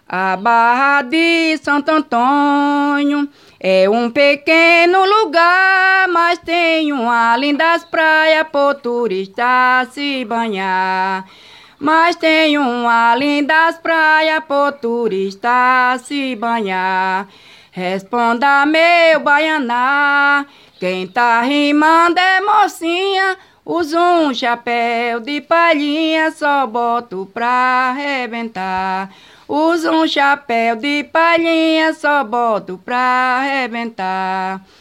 A Barra de Santo Antônio é um pequeno lugar, mas tem uma lindas praias pro turista se banhar. Mas tem uma lindas praias pro turista se banhar. Responda, meu baianá, quem tá rimando é mocinha. Usa um chapéu de palhinha, só boto pra arrebentar. Usa um chapéu de palhinha, só boto pra arrebentar.